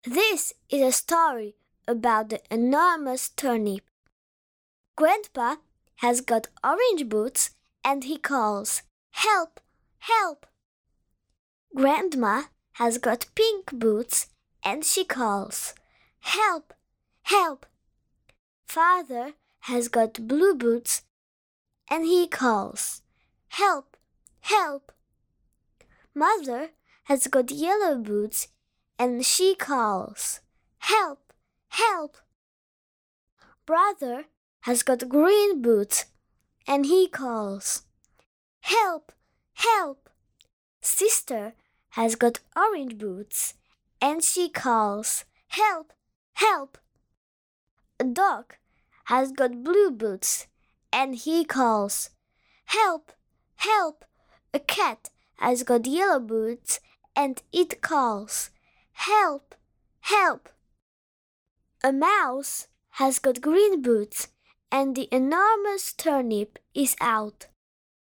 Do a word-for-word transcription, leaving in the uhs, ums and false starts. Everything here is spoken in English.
This is a story about the enormous turnip. Grandpa has got orange boots and he calls, "Help! Help!" Grandma has got pink boots and she calls, "Help! Help!" Father has got blue boots and he calls, "Help! Help!" Mother has got yellow boots and she calls, "Help! Help!" Brother has got green boots and he calls, "Help! Help!" Sister has got orange boots and she calls, "Help! Help!" A dog has got blue boots and he calls, "Help! Help!" A cat has got yellow boots and it calls, "Help! Help!" A mouse has got green boots and the enormous turnip is out.